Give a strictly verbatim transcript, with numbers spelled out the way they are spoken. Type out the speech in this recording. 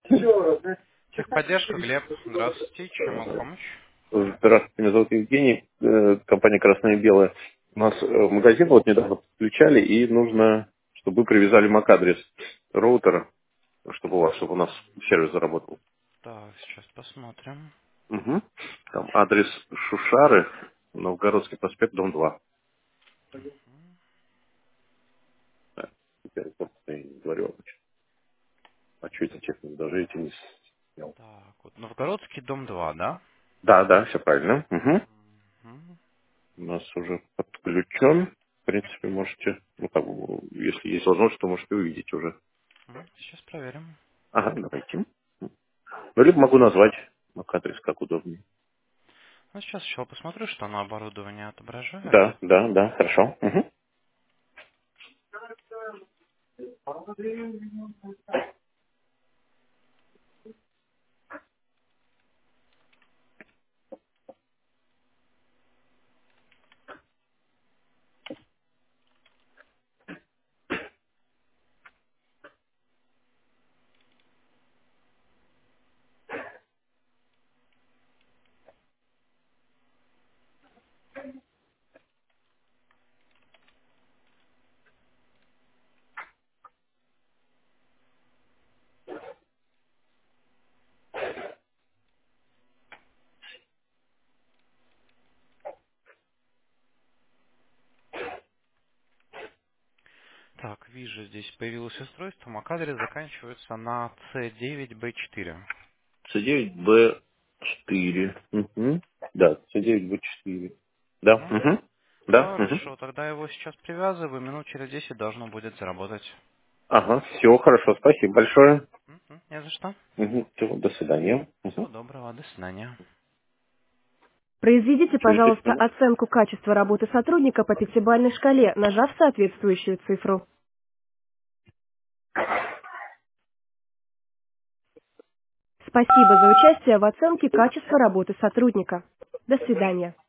Техподдержка, Глеб. Здравствуйте. Чем могу помочь? Здравствуйте, меня зовут Евгений, э, компания «Красное и белое». У нас э, магазин вот недавно подключали, и нужно, чтобы вы привязали MAC-адрес роутера, чтобы у вас, чтобы у нас сервис заработал. Так, сейчас посмотрим. Угу. Там адрес Шушары, Новгородский проспект, дом два. Так, теперь просто я не говорю, а что это техник, даже эти не снял. Так, вот Новгородский, дом два, да? Да, да, все правильно. Угу. Мгм. У нас уже подключен. В принципе, можете, ну, как бы, если есть возможность, то можете увидеть уже. Мгм. Сейчас проверим. Ага, давайте. Ну, либо могу назвать MAC-адрес, как удобнее. Ну, сейчас еще посмотрю, что на оборудование отображает. Да, да, да, хорошо. Мгм. Так, вижу, здесь появилось устройство. MAC-адрес заканчивается на си девять би четыре. С девять бэ четыре. Угу. Да, С девять бэ четыре. Да, Мгм. угу. Да, угу. Хорошо, тогда его сейчас привязываю. Минут через десять должно будет заработать. Ага, все хорошо, спасибо большое. Мгм. Не за что. Угу. Всего, до свидания. Всего Угу. доброго. До свидания. Произведите, Через десять пожалуйста, минут. оценку качества работы сотрудника по пятибалльной шкале, нажав соответствующую цифру. Спасибо за участие в оценке качества работы сотрудника. До свидания.